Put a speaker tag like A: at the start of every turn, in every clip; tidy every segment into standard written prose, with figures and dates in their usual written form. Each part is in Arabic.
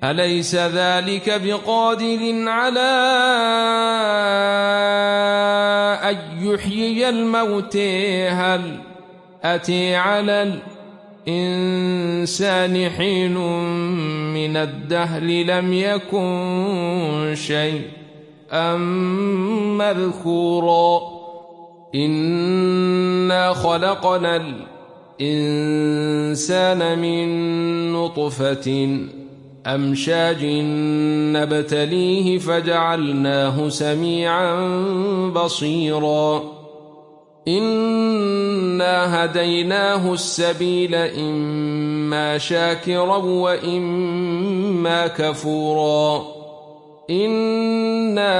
A: أليس ذلك بقادر على أن يحيي الموتى هل أتى على الإنسان حين من الدهر لم يكن شيئا مذكورا إنا خلقنا الإنسان من نطفة أمشاج نبتليه فجعلناه سميعا بصيرا إنا هديناه السبيل إما شاكرا وإما كفورا إنا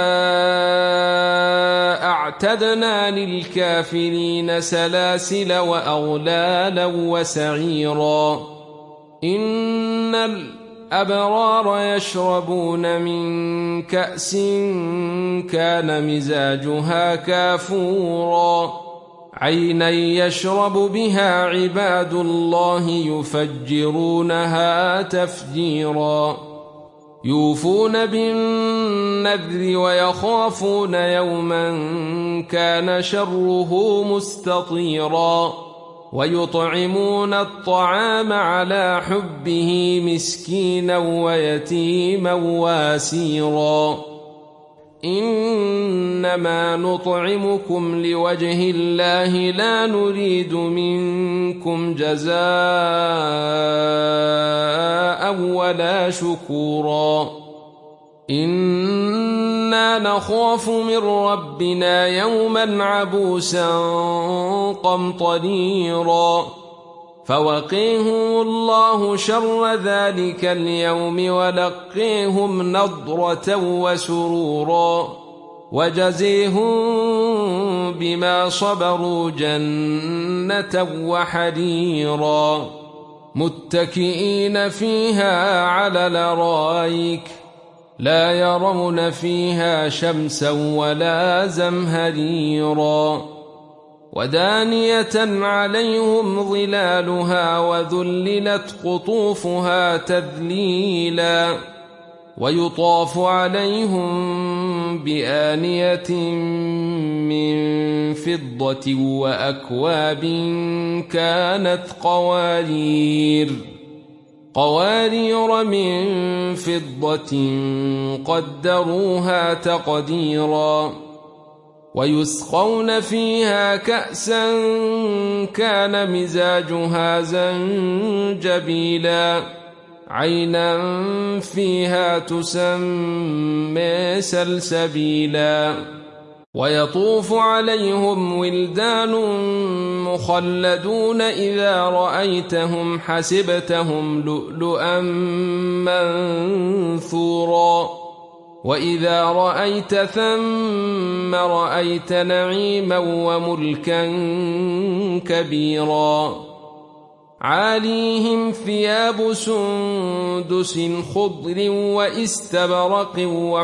A: أعتدنا للكافرين سلاسل وأغلالا وسعيرا إن الأبرار يشربون من كأس كان مزاجها كافورا عينا يشرب بها عباد الله يفجرونها تفجيرا يوفون بالنذر ويخافون يوما كان شره مستطيرا ويطعمون الطعام على حبه مسكينا ويتيما واسيرا إنما نطعمكم لوجه الله لا نريد منكم جزاء ولا شكورا إنا نخاف من ربنا يوما عبوسا قمطريرا فوقيهم الله شر ذلك اليوم ولقيهم نضرة وسرورا وجزيهم بما صبروا جنة وحريرا متكئين فيها على الأرائك لا يرون فيها شمسا ولا زمهريرا ودانية عليهم ظلالها وذللت قطوفها تذليلا ويطاف عليهم بآنية من فضة وأكواب كانت قوارير من فضة قدروها تقديرا ويسقون فيها كأسا كان مزاجها زنجبيلا عينا فيها تسمى سلسبيلا ويطوف عليهم ولدان مخلدون إذا رأيتهم حسبتهم لؤلؤا منثورا وإذا رأيت ثم رأيت نعيما وملكا كبيرا عاليهم ثياب سندس خضر واستبرق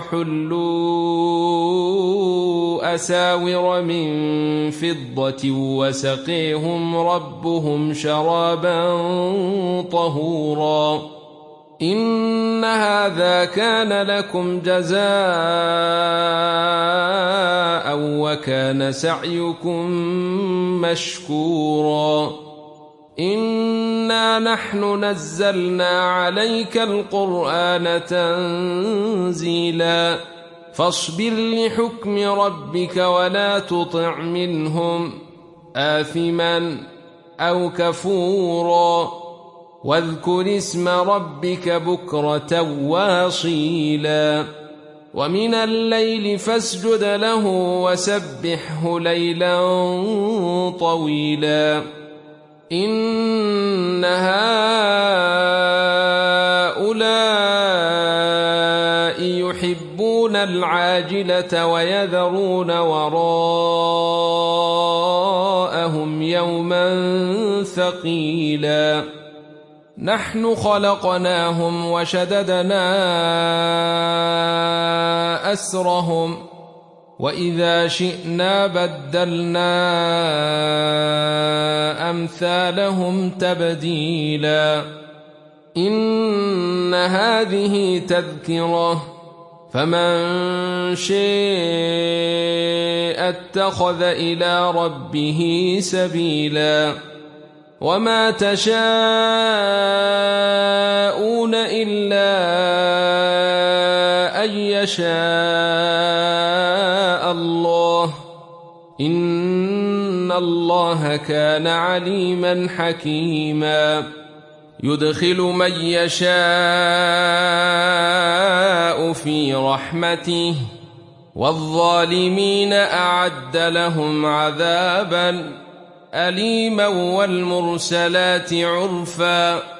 A: وحلوا أساور من فضة وسقيهم ربهم شرابا طهورا إن هذا كان لكم جزاء وكان سعيكم مشكورا إنا نحن نزلنا عليك القرآن تنزيلا فاصبر لحكم ربك ولا تطع منهم آثما أو كفورا واذكر اسم ربك بكرة واصيلا ومن الليل فاسجد له وسبحه ليلا طويلا إن هؤلاء يحبون العاجلة ويذرون وراءهم يوما ثقيلا نحن خلقناهم وشددنا أسرهم وإذا شئنا بدلنا أمثالهم تبديلا إن هذه تذكرة فمن شاء اتخذ إلى ربه سبيلا وما تشاءون إلا أن يشاء الله إن الله كان عليما حكيما يدخل من يشاء في رحمته والظالمين أعد لهم عذابا أليما والمرسلات عرفا